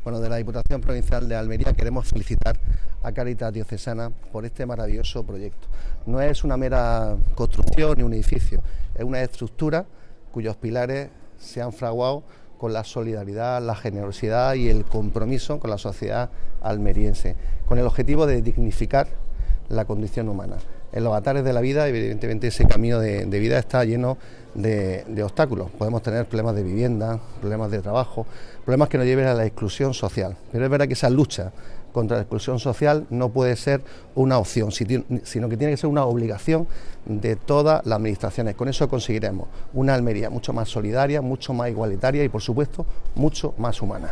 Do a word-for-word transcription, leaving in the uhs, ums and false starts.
Bueno, de la Diputación Provincial de Almería queremos felicitar a Cáritas Diocesana por este maravilloso proyecto. No es una mera construcción ni un edificio, es una estructura cuyos pilares se han fraguado con la solidaridad, la generosidad y el compromiso con la sociedad almeriense, con el objetivo de dignificar la condición humana. En los avatares de la vida, evidentemente, ese camino de, de vida está lleno de, de obstáculos. Podemos tener problemas de vivienda, problemas de trabajo, problemas que nos lleven a la exclusión social. Pero es verdad que esa lucha contra la exclusión social no puede ser una opción, sino que tiene que ser una obligación de todas las administraciones. Con eso conseguiremos una Almería mucho más solidaria, mucho más igualitaria y, por supuesto, mucho más humana.